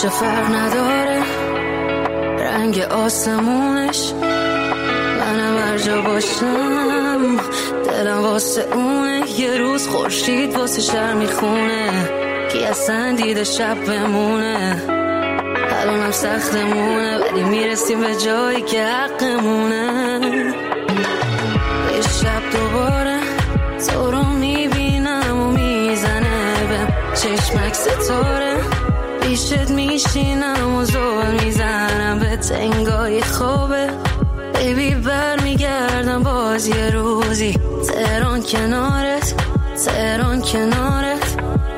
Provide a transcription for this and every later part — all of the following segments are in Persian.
چه فرق نداره رنگ آسمونش، منم هر جا باشم دلم واسه اونه. یه روز خورشید واسه شهر میخونه، کی اصلا دیده شب بمونه. الانم سختمونه ولی میرسیم به جایی که حقمونه. یه شب دوباره تو رو میبینم و میزنه بهم چشمک ستاره، پیشت میشینم و زل میزنم به تنگای خوابه. بیبی برمیگردم باز یه روزی، تهران کنارت، تهران کنارت.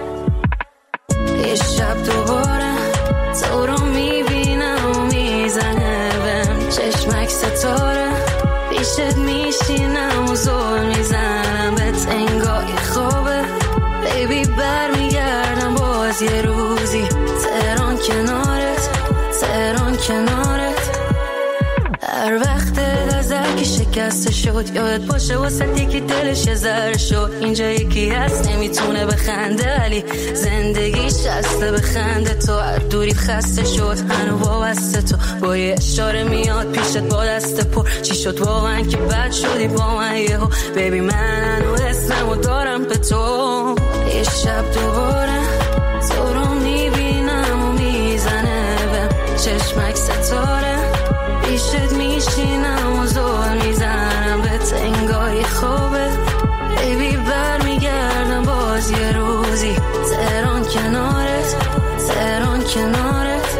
یه شب دوباره تو رو میبینم و میزنه بهم چشمک ستاره، پیشت میشینم و زل میزنم به تنگای خوابه. بیبی برمیگردم باز یه روزی، تهران کنارت، تهران کنارت. هر وقت نظر که شکسته شد یادت باشه واسه یکی دلش یه ذره شد. اینجا یکی هست نمیتونه بخنده ولی زندگیش هسته بخنده. تو هر دوری خسته شد هنو وابسته، تو با یه اشاره میاد پیشت با دست پر. چی شد واقعا که بد شدی با من یهو؟ بیبی من هنو اسممو دارم به تو. یه شب دوباره تو رو میبینم و میزنه بهم چشمک ستاره، پیشت میشینم و زل میزنم به تنگای خوابه. بیبی برمیگردم باز یه روزی، تهران کنارت، تهران کنارت.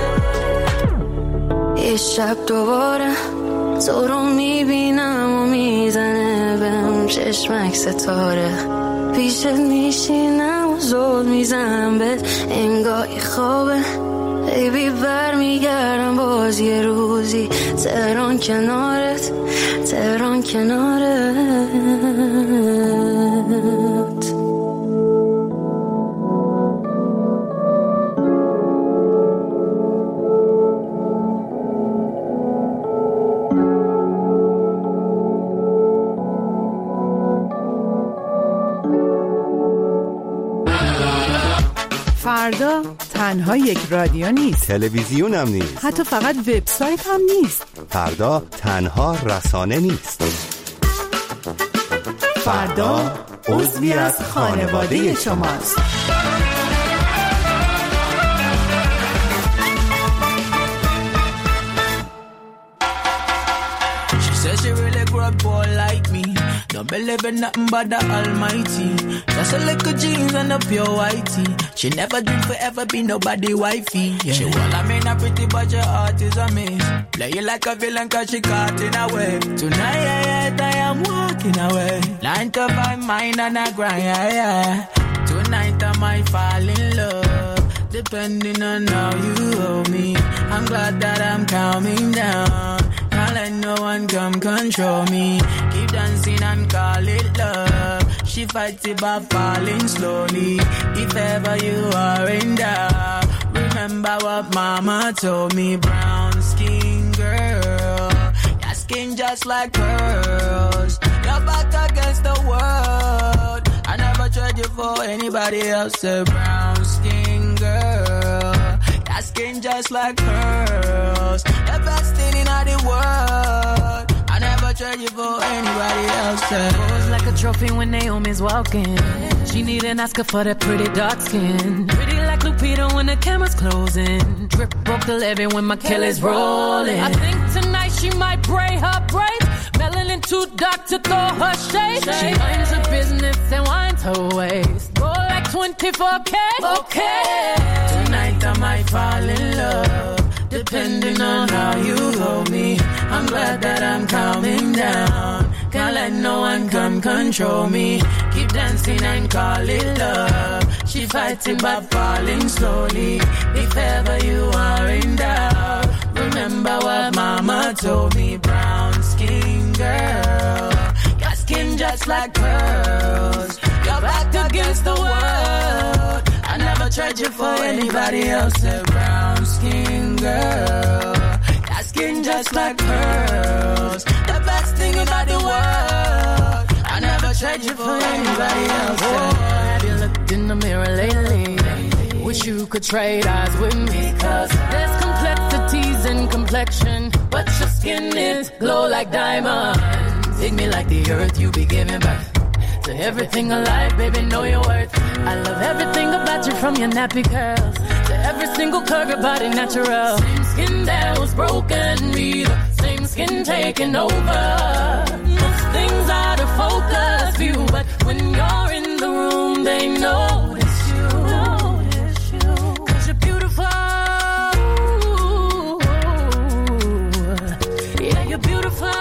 یه شب دوباره تو رو میبینم و میزنه بهم چشمک ستاره، پیشت میشینم و زل میزنم به تنگای خوابه. بیبی برمیگردم باز یه روزی، تهران کنارت، تهران کنارت. فردا تنها یک رادیو نیست، تلویزیون هم نیست، حتی فقط وبسایت هم نیست. فردا تنها رسانه نیست. فردا عضوی از خانواده شماست. Don't believe in nothing but the Almighty. Just a little jeans and a pure whitey. She never dream forever be nobody wifey. Yeah. She well, I mean a pretty but your heart is a miss. Play you like a villain cause she caught in a way. Tonight I am walking away. 9 to 5 mind and I grind, yeah. Tonight I might fall in love, depending on how you hold me. I'm glad that I'm calming down. Can't let no one come control me. Keep dancing and call it love. She fights it by falling slowly. If ever you are in doubt, remember what mama told me. Brown skin girl, your skin just like pearls. Your back against the world. I never trade you for anybody else. A brown skin girl, your skin just like pearls. The best thing in all the world. I never trade you for anybody else. Pose like a trophy when Naomi's walking. She need an Oscar for that pretty dark skin. Pretty like Lupita when the camera's closing. Drip broke the levee when my killer's rolling. I think tonight she might braid her braids. Melanin too dark to throw her shade. She minds her business and winds her waist. Roll like 24K. Okay. Tonight I might fall in love, depending on how you hold me. I'm glad that I'm calming down. Can't let no one come control me. Keep dancing and call it love. She fights it by falling slowly. If ever you are in doubt, remember what mama told me. Brown skin girl, your skin just like pearls. Your back against the world. I never trade you for anybody else. A brown skin girl, your skin just like pearls. The best thing about the world. I never trade you for anybody else. Oh, have you looked in the mirror lately? Wish you could trade eyes with me, cause there's complexities in complexion, but your skin is glow like diamonds. Dig me like the earth, you be giving birth to everything alive, baby, know your worth. I love everything about you, from your nappy curls to every single curve, your body natural. Same skin that was broken, me the same skin taking over. Most things out of focus view, but when you're in the room, they notice you. Cause you're beautiful. Yeah, you're beautiful.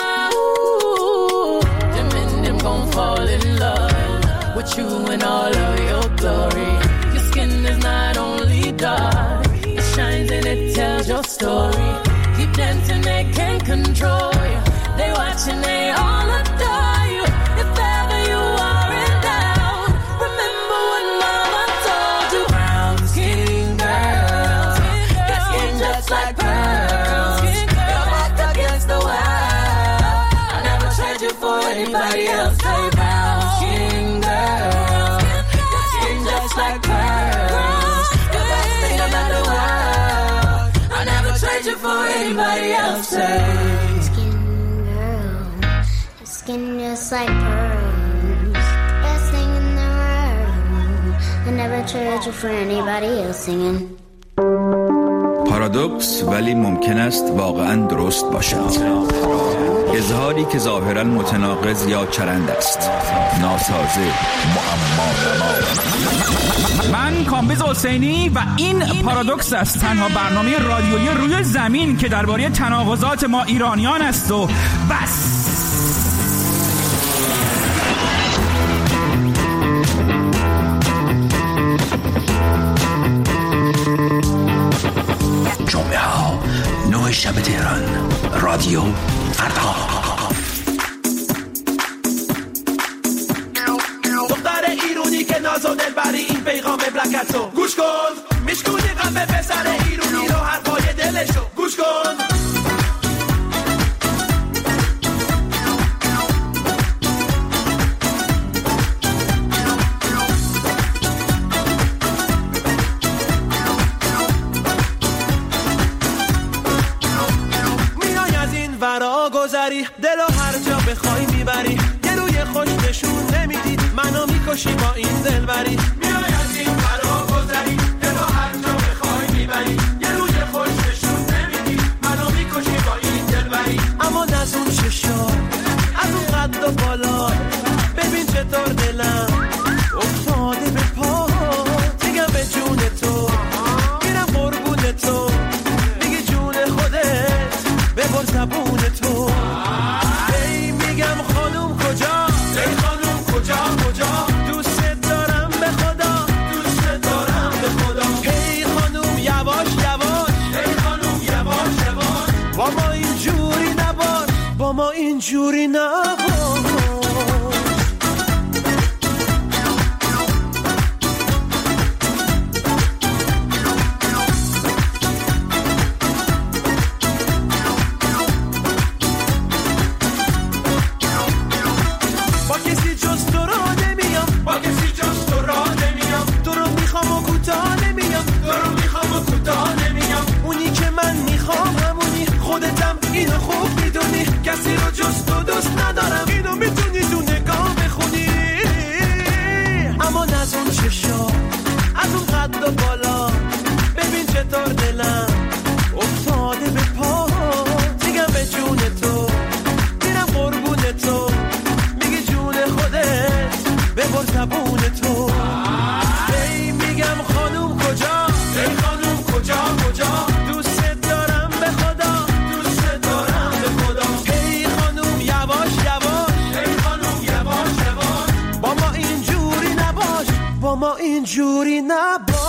Fall in love with you in all of your glory. Your skin is not only dark, it shines and it tells your story. Keep dancing, they can't control you. They watch and they all adore you. If ever you are in doubt, remember what mama told you. Brown skin girl, your skin just like pearls. You're back against the wall. I never trade you for anybody else. Brown skin girl, your skin just like pearls. You're the best thing about the world. I never trade you for anybody else. Skin girl, your skin just like pearls. Best thing in the world. I never trade you for anybody else. Singing. پارادوکس ولی ممکن است واقعاً درست باشد. اظهاری که ظاهراً متناقض یا چرند است. ناسازه، معما. من کامبیز حسینی و این پارادوکس است، تنها برنامه رادیویی روی زمین که درباره تناقضات ما ایرانیان است و بس. جمعه ها 9 شب تهران، رادیو فردا. دختر ایرونی که ناز و دلبری، این پیغام بلکتو گوش کن. میشکونی قلب پسر ایرونی رو، حرفای دلشو گوش کن. دلو هر جا بخوای میبری، یه روی خوش نشون نمیدی، منو میکشی با این دلبری. میای از این فرا گذری، دلو هر جا بخوای میبری، یه روی خوش نشون نمیدی، منو میکشی با این دلبری. اما از اون چشا، از اون قد و بالا، ببین چطور دلم افتاده به پا. میگم به جون تو، میرم قربون تو، میگی جون خودت ببر زبون تو. ما اینجوری نباش. با کسی جز تو را نمیام، با کسی جز تو را نمیام. تو رو میخوام و کوتاه نمیام، تو رو میخوام و کوتاه نمیام. اونی که من میخوام همونی، خودتم اینو خوب میدونی. کسی رو جز تو دوست ندارم، اینو میتونی تو نگاه بخونی. اما از اون چشا، از اون قد و بالا، ببین چطور دلم افتاده به پا. میگم به جون تو، میرم قربون تو، میگی جون خودت ببر زبون تو. ای میگم خانوم کجا، ای خانوم کجا کجا. دوست دارم به خدا، دوست دارم به خدا. ای خانوم یواش یواش، ای خانوم یواش یواش. با ما اینجوری نباش، با ما اینجوری نباش.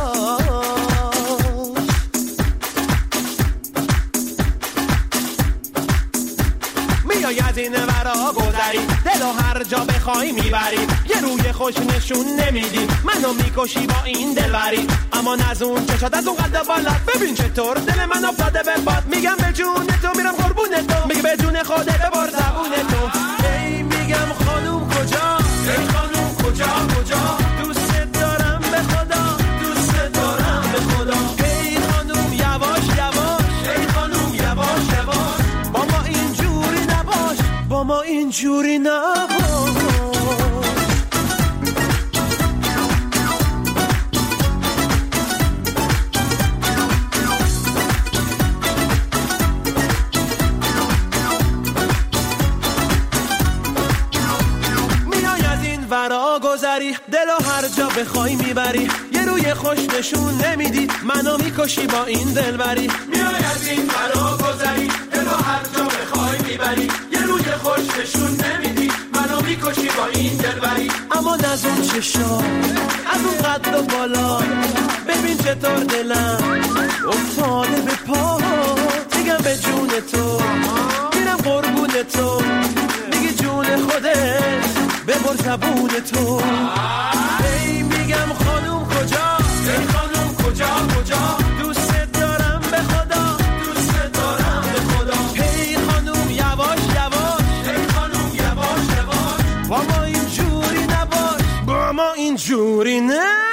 میای از این ورا گذری، دلو هر جا بخوای میبری. یه روی خوش نشون نمیدی، منو میکشی با این دلبری. اما از اون چشات، از اون قد بالات، ببین چطور دل من افتاده به باد. میگم به جون تو، میرم قربون تو، میگه به جون خودت ببر زبون تو. ای میگم خانوم کجا، ای خانوم کجا کجا. دوست دارم به خدا، دوست اینجوری نباش. ورا گذری دلو هر جا بخوای میبری، یه روی خوش نشون نمیدی منو میکشی با این دلبری. میای از این ورا گذری دلو هر جا بخوای میبری، یه روی خوش نشون نمیدی منو میکشی با این دلبری. اما از اون چشا از اون قد و بالا ببین چطور دلم افتاده به پا، میگم به جون تو میرم قربون تو، میگی جون خودت ببر زبون تو. ای میگم خانوم کجا، ای خانوم کجا کجا، دوست دارم به خدا، دوست دارم به خدا. ای خانوم یواش یواش، ای خانوم یواش یواش، با ما اینجوری نباش، با ما اینجوری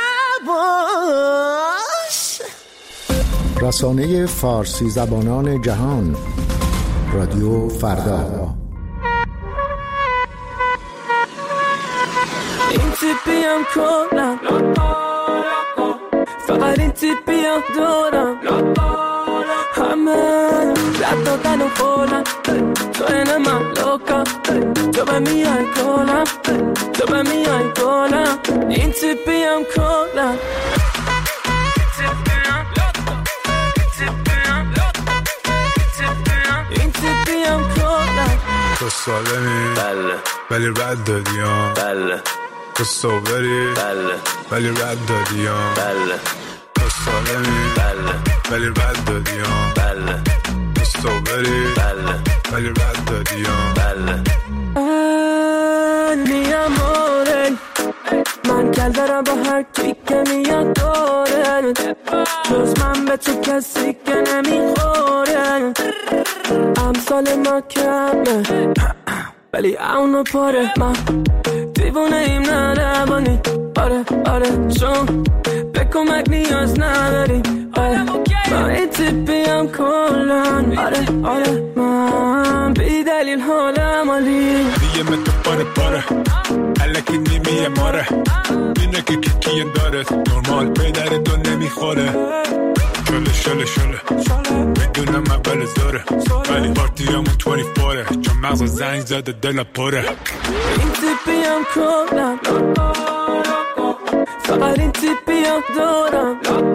نباش. رسانه فارسی زبانان جهان، رادیو فردا. این تیپیم کنم فقط این تیپیم دارم، همه رد دادن و خودم تو این من لوکم، تو به میای کنم، تو به میای کنم. این تیپیم کنم این تیپیم کنم. تو سالمی بله ولی رد دادیم بله، تو صوبری بله ولی رد دادیم بله، تو سالمی بله ولی رد دادیم بله، تو صوبری بله ولی رد دادیم بله. می امore من کل دارم با هر کی که میاد داره، جز من به تو کسی که نمیخوره. امثال ما کمه ولی اونو پاره، من دیوونه ایم نه نبانی. آره آره چون به کمک نیاز نداریم. آره من این تیپیم کلن. آره آره من بی دلیل حالم عالی. دیگه من تو پاره پاره الکی نیمیه ماره، اینه که کیه داره نرمال پیدر تو نمیخوره. شله شله شله میدونم اول زاره ولی پارتی همون 24 چون مغز زنگ زده دل پره. این تیپیم کنم فقط این تیپیم دارم،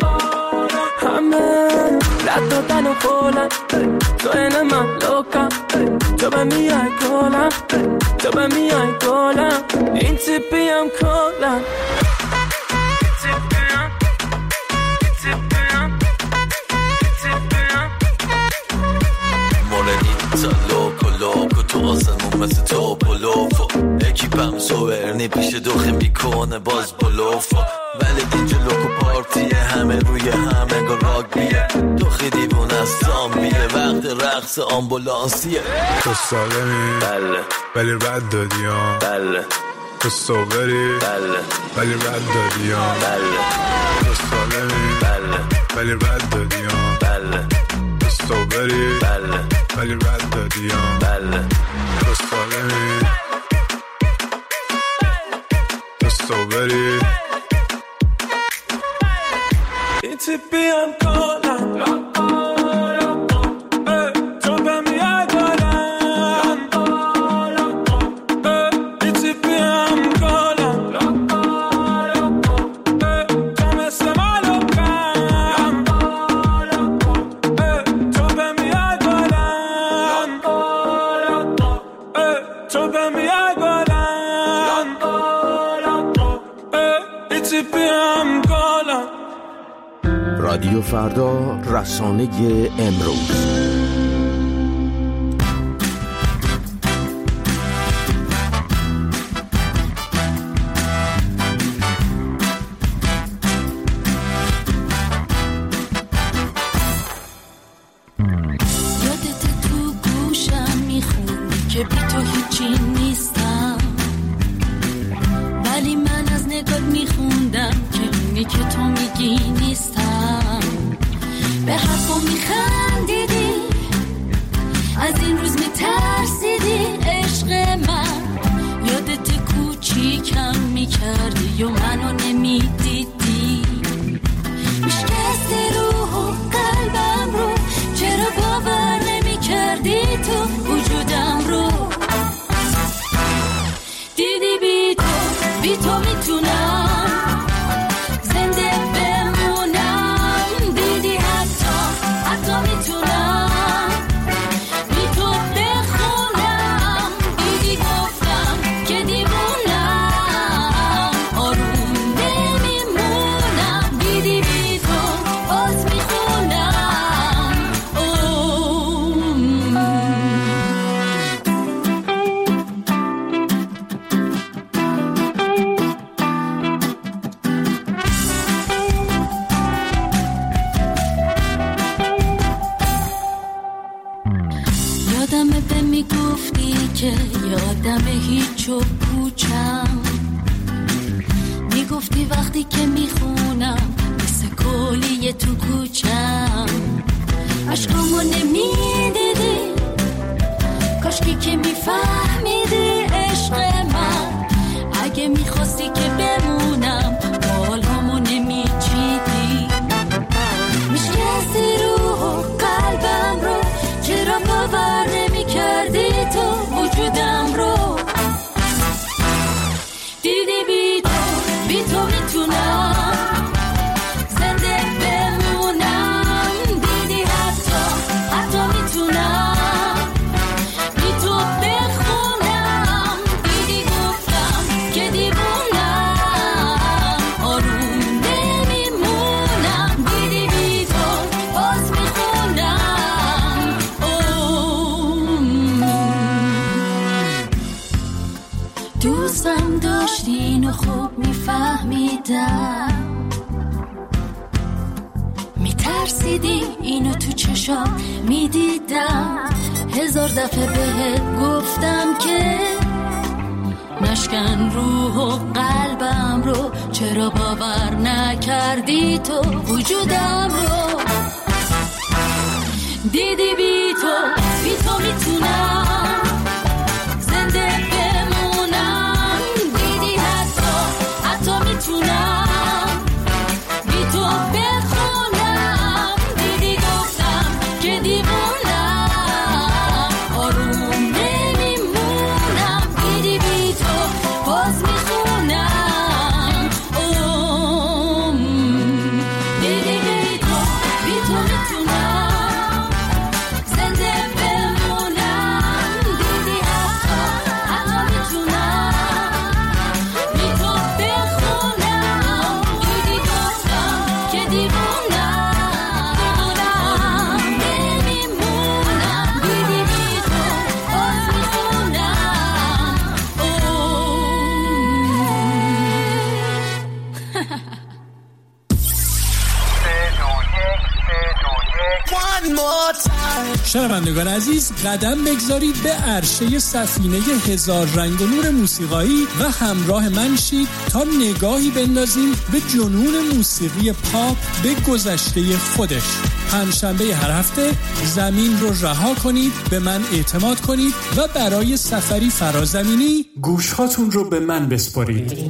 همه رد دادن و خولم تو این من لوکم، تو به میای کنم، تو به میای کنم. این تیپیم کنم لوکو تو آسمون مثل تو پلوفو، اکیپم سوورنی پیش دوخه میکنه باز بلوفو، ولی اینجا لوکو پارتیه همه روی همه گل راگبیه، دوخه دیوون از زامبیه وقت رقص آمبولانسیه. تو سالمی بله ولی رد دادیم بله، تو صوبری بله ولی رد دادیم بله، تو سالمی بله ولی رد دادیم بله، تو صوبری بله ولی رد دادیم بله، تو سالمی تو صوبری. این تیپیم کنم تو به میای کنم، این تیپیم کنم تو مثل مالوکم، تو به میای کنم، تو به میای کنم، این تیپیم کنم. رادیو فردا، رسانه امروز. یادت تو گوشم میخونی که بی تو هیچی نیستم، ولی من از نگات میخوندم که اونی که تو میگی نیستم. به حرفا میخندیدی، از این روز میترسیدی، عشق یادمه به میگفتی که یادمه هیچ و پوچم، میگفتی وقتی که میخونم مثل کلیه تو کوچم، عشقامو نمیدیدی کاشکی که میفهمیدی عشق من، اگه میخواستی که بمونم بالامو نمیچیدی، میشکستی روح و قلبم رو، چرا باور نمیکردی تو وجودم رو، دیدی بی تو میتونم زنده بمونم، دیدی حتی میتونم بی تو بخونم، دیدی گفتم که دیوونم آروم نمیمونم، دیدی بی تو باز میخونم. دوستم داشتین و خوب میفهمیدم، میترسیدی اینو تو چشام میدیدم، 1000 دفعه بهت گفتم که نشکن روح و قلبم رو، چرا باور نکردی تو وجودم رو، دیدی بی تو میتونم زنده بمونم، دیدی حتی میتونم بی تو بخونم، دیدی گفتم که دیوونم آروم نمیمونم، دیدی بی تو باز میخونم، دیدی بی تو میتونم زنده بمونم، دیدی حتی میتونم بی تو بخونم، دیدی گفتم که دیوونم نمیمونم، دیدی بی تو باز میخونم. شنوندگان عزیز، قدم بگذارید به عرشه سفینه 1000 رنگ و نور موسیقایی و همراه من شید تا نگاهی بندازیم به جنون موسیقی پاپ به گذشته خودش. پنجشنبه هر هفته زمین رو رها کنید، به من اعتماد کنید و برای سفری فرازمینی گوشهاتون رو به من بسپارید.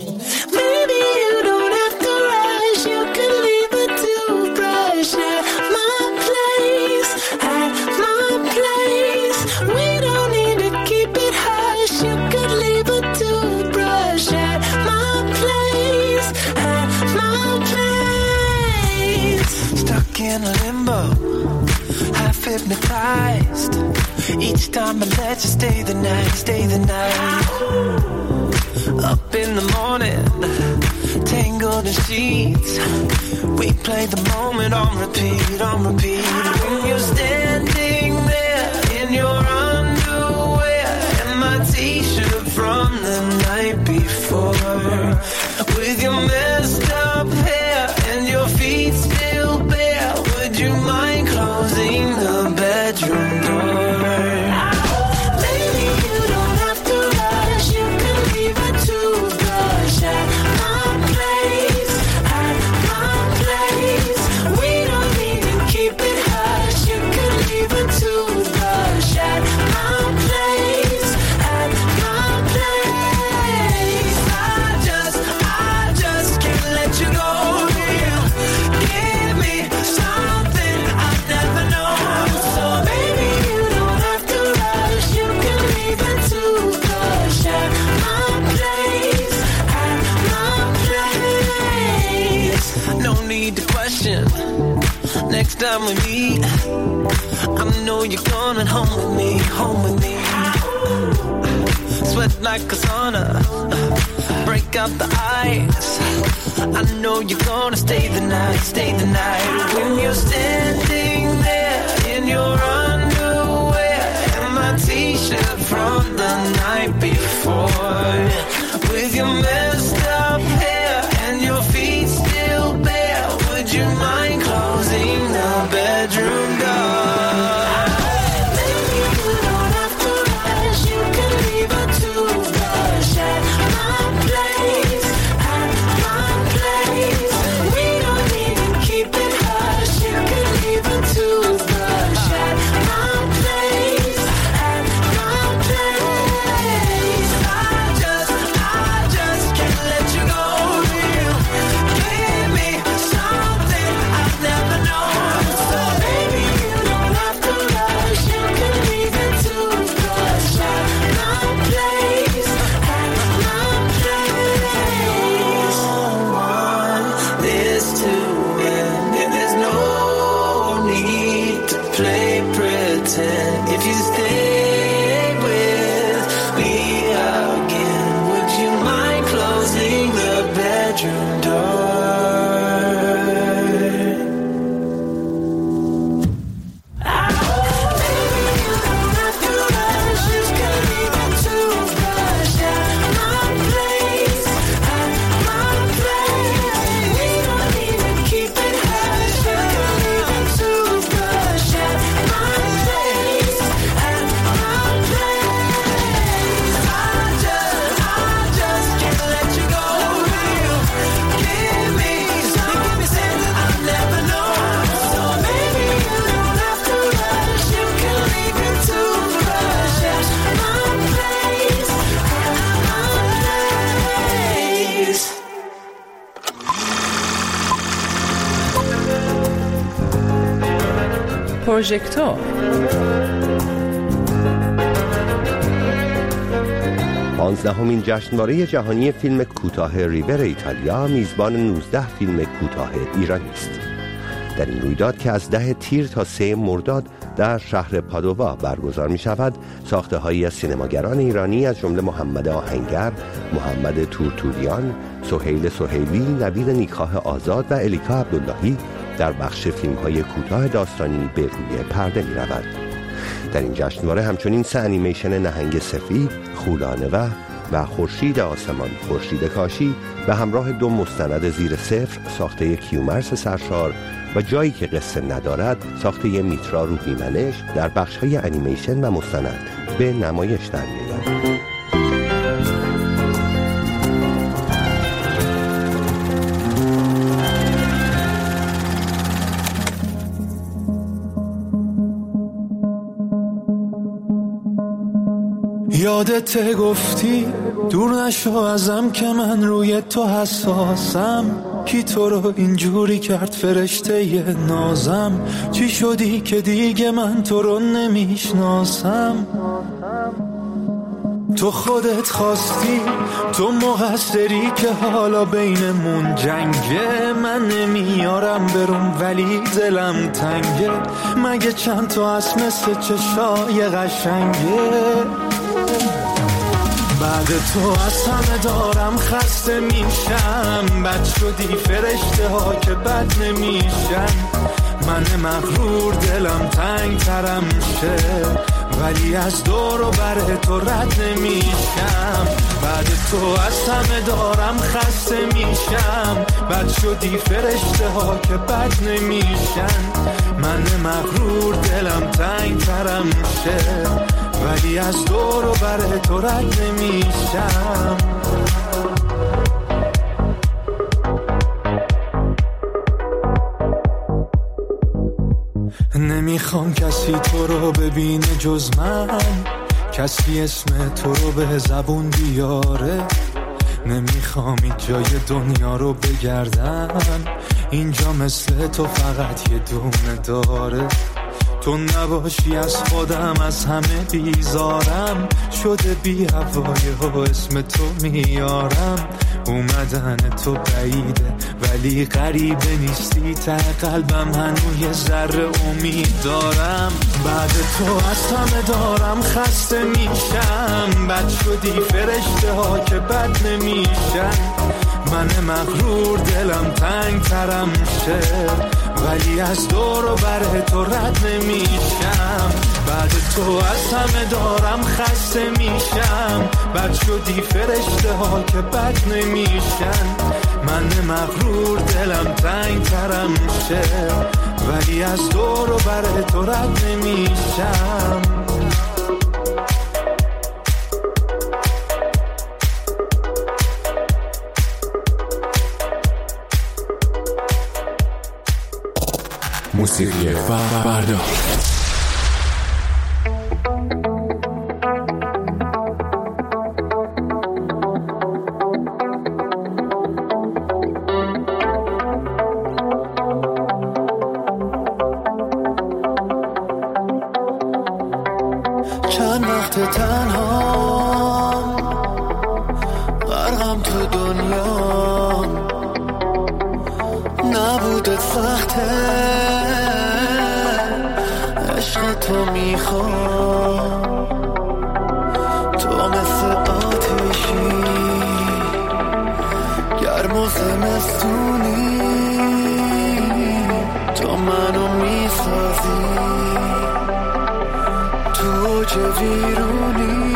In a limbo, half hypnotized. Each time I let you stay the night. Up in the morning, tangled in sheets. We play the moment on repeat. When you're standing there in your underwear and my t-shirt from the night before, with your messed up hair and your feet still bare, would you mind closing the bedroom door? Baby, you don't have to rush, you can leave a toothbrush at my place. We don't need to keep it hush, you can leave a toothbrush at my place. I just can't let you go. Give me something I've never known. So baby, you don't have to rush, you can leave a toothbrush at my place. No need to question. Next time we meet, I know you're coming home with me. Sweat like a sauna, break out the ice. I know you're gonna stay the night. When you're standing there in your underwear and my t-shirt from the night before, with your messed up hair and your feet still bare, would you mind closing the bedroom door? Baby, you don't pretend if you stay with me again, would you mind closing the bedroom door? پروژکتور 15مین جشنواره جهانی فیلم کوتاه ریور ایتالیا میزبان 19 فیلم کوتاه ایرانی است. در این رویداد که از 10 تیر تا 3 مرداد در شهر پادووا برگزار می شود، ساخته هایی از سینماگران ایرانی از جمله محمد آهنگر، محمد تورتوریان، سهیل سهیلی، نوید نیکخواه آزاد و الیکا عبداللهی در بخش فیلم های کوتاه داستانی به روی پرده می رود. در این جشنواره همچنین 3 انیمیشن نهنگ سفید، خولانه و خورشید آسمان خورشید کاشی به همراه 2 مستند زیر صفر ساخته کیومرث سرشار و جایی که قصه ندارد ساخته میترا روحیمنش در بخش‌های انیمیشن و مستند به نمایش در می‌آید. یادت گفتی دور نشو ازم که من روی تو حساسم، کی تو رو اینجوری کرد فرشته ی نازم، چی شدی که دیگه من تو رو نمیشناسم، تو خودت خواستی تو مقصری که حالا بینمون جنگه، من نمیارم برم ولی دلم تنگه، مگه چند تا از مثل چشای قشنگه، بعد تو از همه دارم خسته میشم، بد شدی فرشته ها که بد نمیشن، من مغرور دلم تنگ ترم شه ولی از دور و بر تو رد نمیشم، بعد تو از همه دارم خسته میشم، بد شدی فرشته ها که بد نمیشن، من مغرور دلم تنگ ترم شه ولی از دور و بر تو رد نمیشم. نمیخوام کسی تو رو ببینه جز من، کسی اسم تو رو به زبون بیاره، نمیخوام این جای دنیا رو بگردم، اینجا مثل تو فقط یه دونه داره، تو نباشی از خودم از همه بیزارم، شده بی هوای و اسم تو میارم، اومدن تو بعیده ولی غریبه نیستی، ته قلبم هنوز یه ذره امید دارم، بعد تو از همه دارم خسته میشم، بد شدی فرشته ها که بد نمیشن، من مغرور دلم تنگ ترم شه ولی از دور و بر تو رد نمیشم، بعد تو از همه دارم خسته میشم، بد شدی فرشته ها که بد نمیشن، من مغرور دلم تنگ ترم شه ولی از دور و بر تو رد نمیشم. موسیقی فردا چند وقت تنها غرقم تو دنیا، نبودت سخته عشق تو میخوام، تو مثل آتیشی گرم و زمستونی، تو منو میسازی تو اوج ویرونی.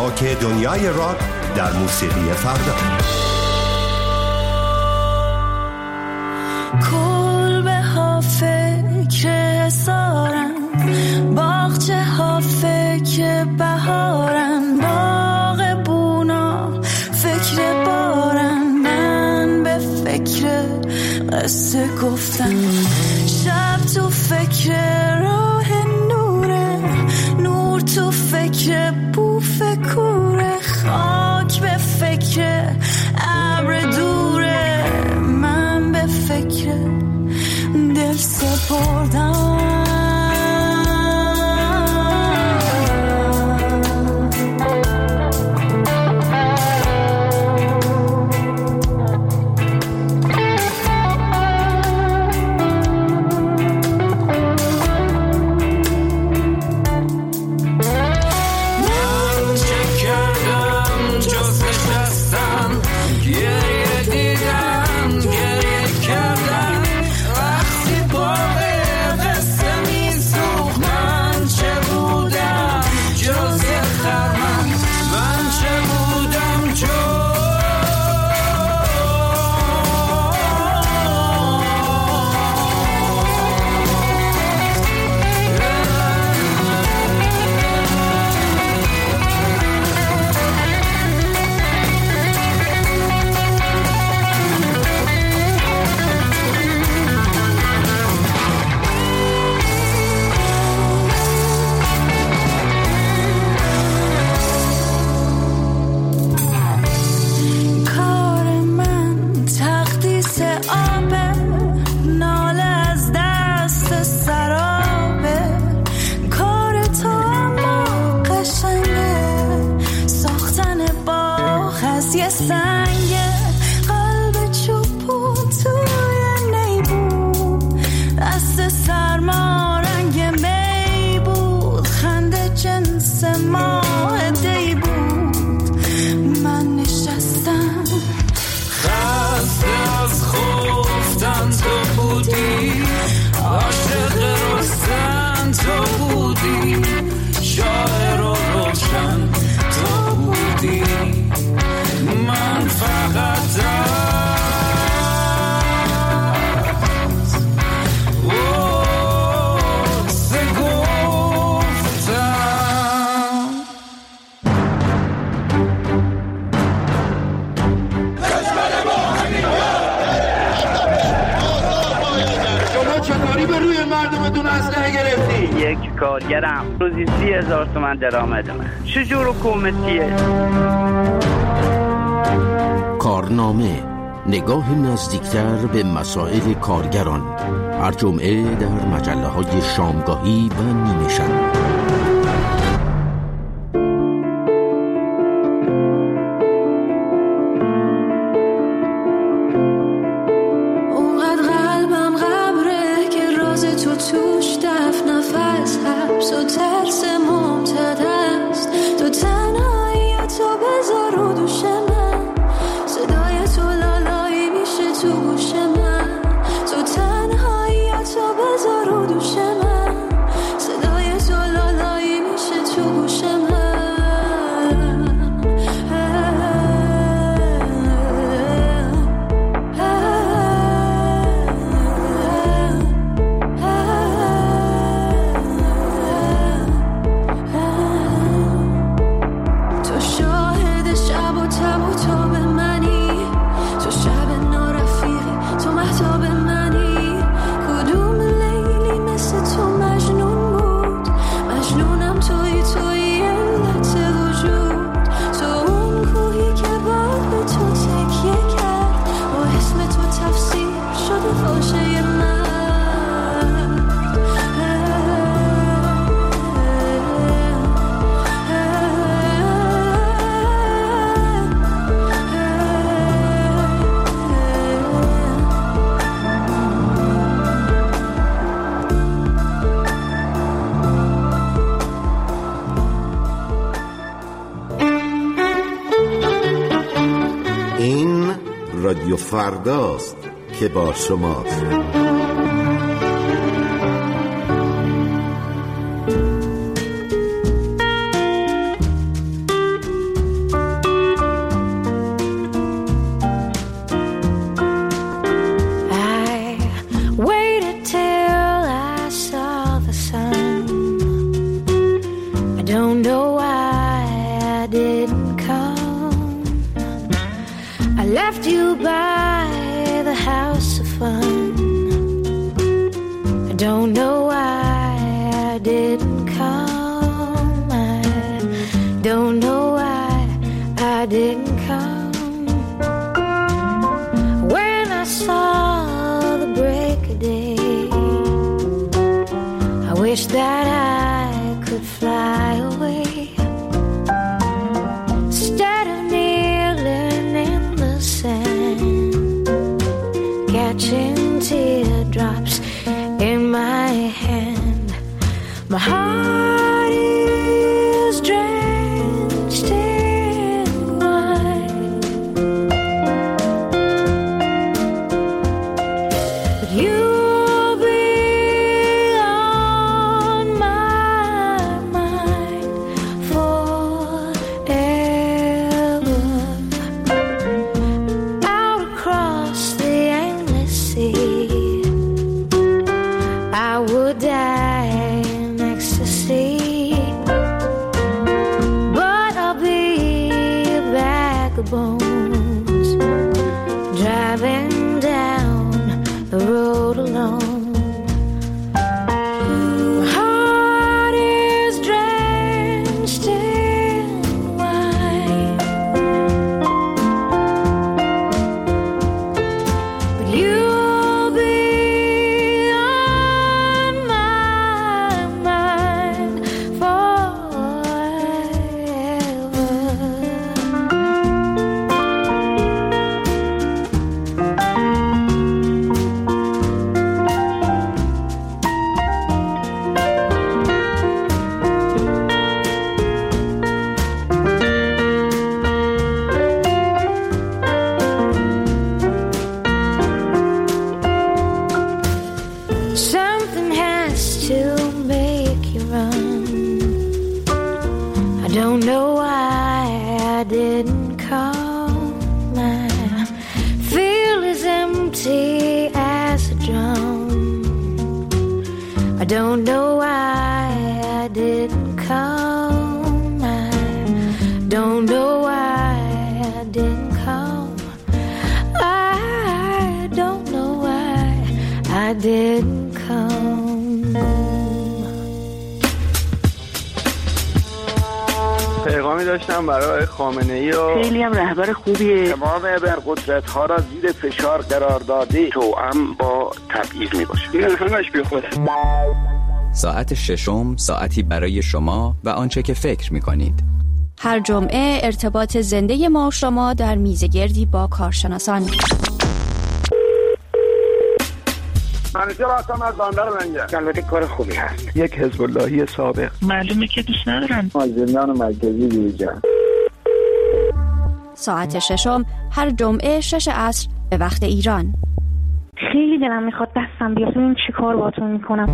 محاکه دنیای راک در موسیقی فردا. کلبه ها فکر سارن، باغچه ها فکر بهارن، باغ بونا فکر بارن، من به فکر قصه گفتن، شب تو فکر راه نوره، نور تو فکر بوف کوره، خاک به فکر ابر دوره، من به فکر دل سپردم. یک کارگرم روزی 30,000 تومان درآمد من. چجور حکومتیه؟ کارنامه، نگاه نزدیکتر به مسائل کارگران، هر جمعه در مجله‌های شامگاهی و نیمه شب. رادیو فرداست که با شماست. don't know why I didn't come. I don't know why I didn't come. When I saw the break of day, I wish that I could fly away. Instead of kneeling in the sand, catching teardrops in my hand, my heart is drenched in wine. But you'll be on my mind forever. Out across the endless sea, I would die in ecstasy, but I'll be a bag of bones, driving down the road alone. My heart is drenched in wine, but you'll be on my mind forever. Something has to make you run. I don't know why I didn't come. I feel as empty as a drum. I don't know why I didn't come. I don't know why I didn't come. I don't know why I didn't come. پیغامی داشتم برای خامنه‌ای و خیلی هم رهبر خوبیه. تمام ابرقدرت‌ها را زیر فشار قرار داده توأم با تبعیض میباشه. این همش بیخوده. ساعت ششم ساعتی برای شما و آنچه که فکر می‌کنید. هر جمعه ارتباط زنده ما و شما در میزگردی با کارشناسان. منیجر هستم از بندر منجر. البته کار خوبی هست. یک حزب اللهی سابق. معلومه که دوست ندارن. زندان مرکزی دیجان. ساعت ششم هر جمعه 6 عصر به وقت ایران. خیلی دلم میخواد دستم بیاد ببینم چی کار باهاتون میکنم.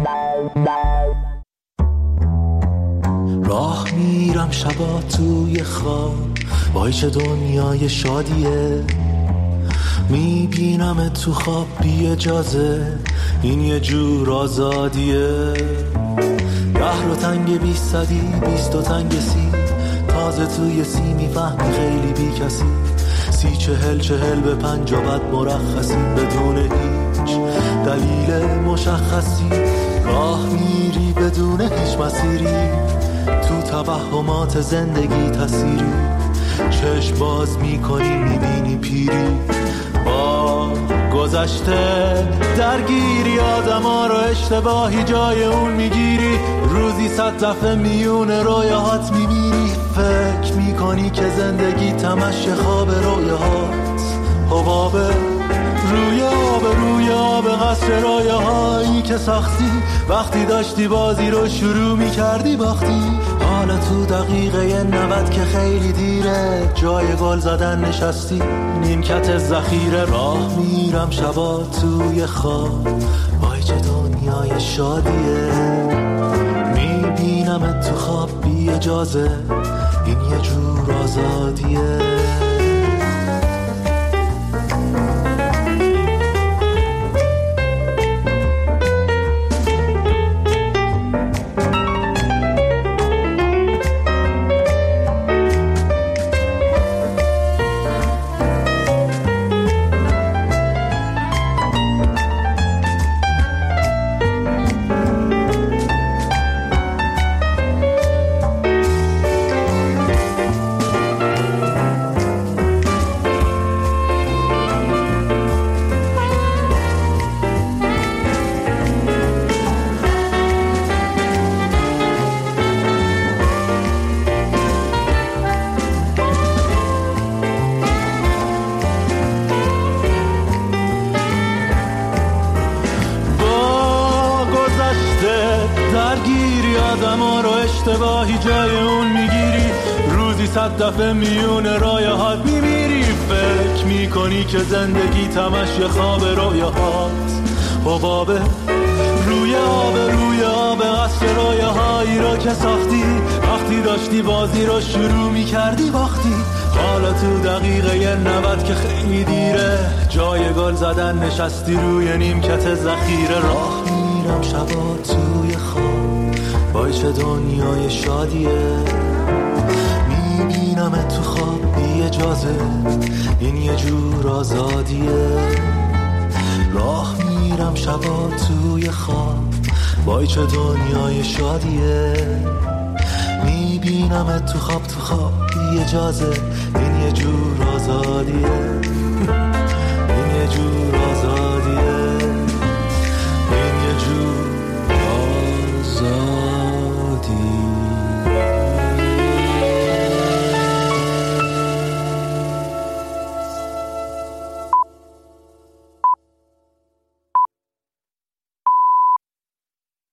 راه میرم شبا توی خواب، وای چه دنیای شادیه، میبینم تو خواب بی اجازه، این یه جور آزادیه. 10 رو تنگ 20 20 و تنگ 30، تازه توی 30 میفهمی خیلی بی کسی. 30 40 به 5 بعد مرخصی بدون هیچ دلیل مشخصی. راه میری بدون هیچ مسیری، تو توهمات زندگی تسیری. چشم باز میکنی میبینی پیری، با گذشته درگیری. آدما رو اشتباهی جای اون میگیری، روزی 100 دفعه میون رویاهات میمیری. فکر میکنی که زندگی تمش خواب رویاهات، حبابه روی آب قصر رویاهایی که ساختی. وقتی داشتی بازی رو شروع میکردی باختی. حالا تو دقیقه 90 که خیلی دیره، جای گل زدن نشستی نیمکت ذخیره. راه میرم شبا توی خواب، وای چه دنیای شادیه، میبینم تو خواب بی اجازه، این یه جور آزادیه. آدم ها رو اشتباهی جای اون میگیری، روزی 100 دفعه میون رایهات میمیری. فکر میکنی که زندگی تمش یه خواب رویاهات، حبابه روی آب قصر رایه هایی رو که ساختی، وقتی داشتی بازی رو شروع میکردی باختی. حالا تو دقیقه 90 که خیلی دیره، جای گل زدن نشستی روی نیمکت ذخیره. راه میرم شبا توی خواب، وای چه دنیای شادیه، میبینم تو خواب بی اجازه، این یه جور آزادیه. راه میرم شبا توی خواب، وای چه دنیای شادیه، میبینم تو خواب بی اجازه، این یه جور آزادیه، این یه جور آزادیه.